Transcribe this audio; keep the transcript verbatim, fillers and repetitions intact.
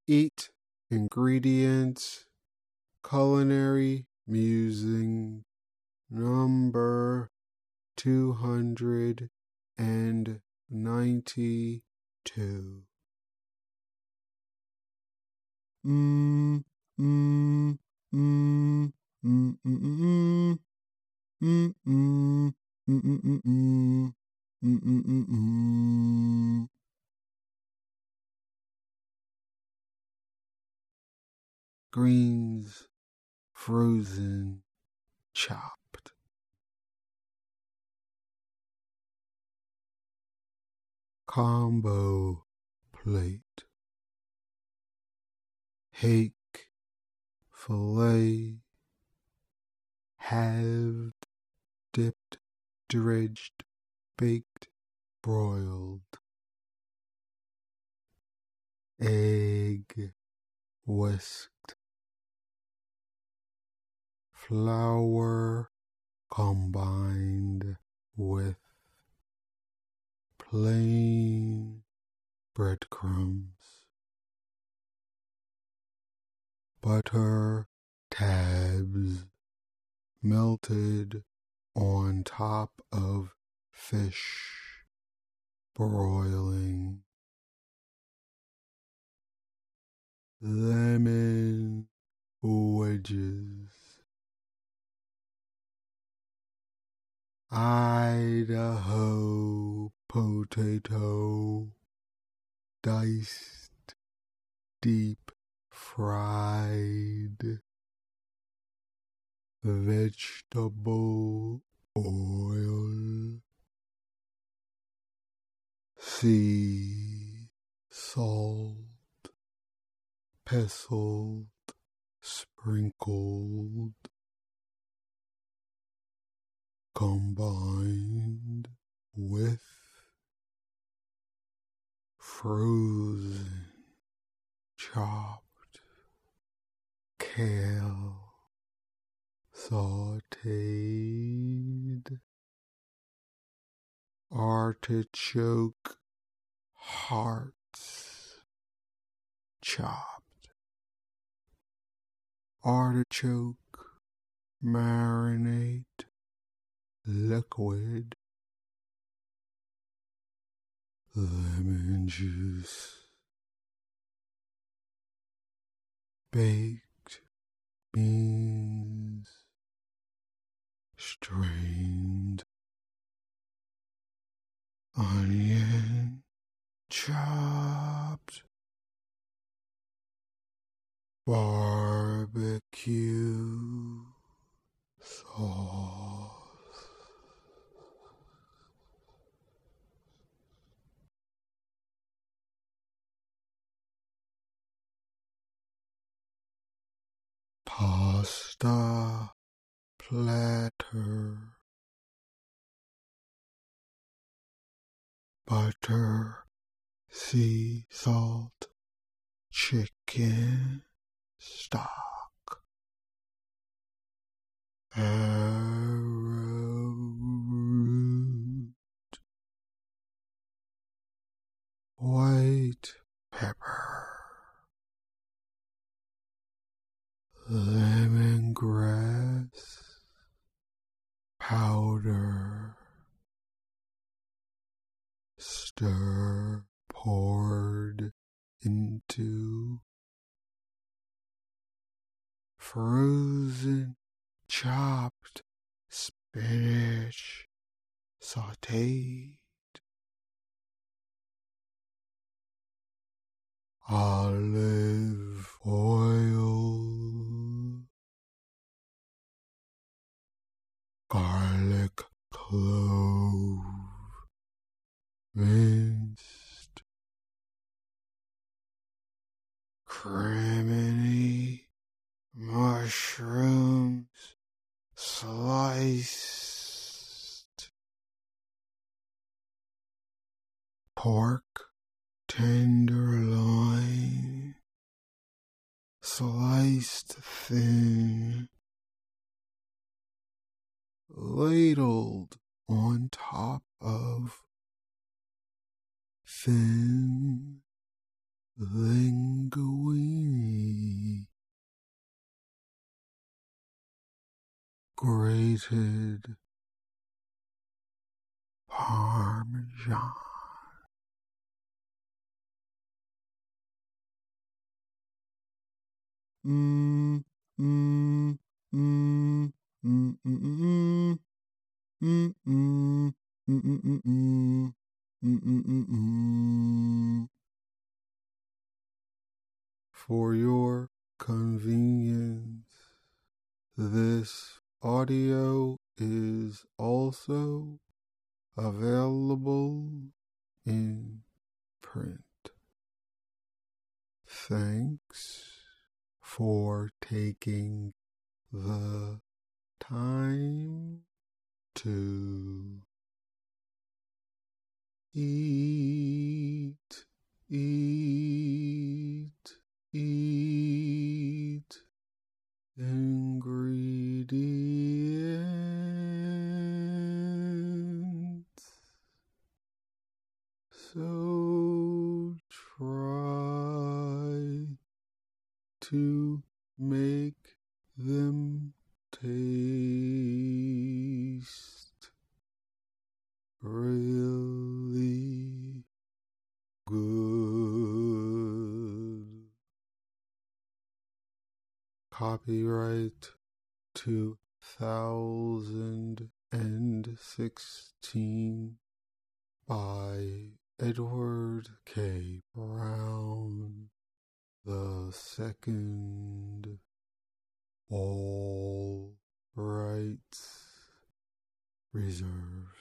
Eat ingredients, culinary musing number two hundred ninety-two. Mm, mm, mm, mm, mm, mm, mm, mm, mm, mm, mm, mm, mm, mm, mm, mm. Greens, frozen, chopped. Combo plate. Hake, fillet, halved, dipped, dredged, baked, broiled. Egg, whisked. Flour combined with plain breadcrumbs. Butter tabs melted on top of fish broiling. Lemon wedges. Idaho potato diced, deep fried. Vegetable oil. Sea salt. Pestled, sprinkled, combined with frozen, chopped, kale, sauteed, artichoke hearts, chopped. Artichoke marinade liquid, lemon juice, baked beans, strained onion, chopped, barbecue sauce, pasta platter, butter, sea salt, chicken stock, arrowroot, white pepper, lemongrass powder, stir poured into frozen chopped spinach sauteed, olive oil, garlic clove, minced, criminy mushrooms sliced, pork tenderloin sliced thin, ladled on top of thin linguine. grated Parmesan. Mm, mm, mm, mm, mm, mm, mm, mm, mm, mm, mm, mm, mm, mm, mm, mm. For your convenience, this audio is also available in print. Thanks for taking the time to eat, eat, eat ingredients. So try to make them taste really good. Copyright two thousand sixteen by Edward K. Brown the second. All rights reserved.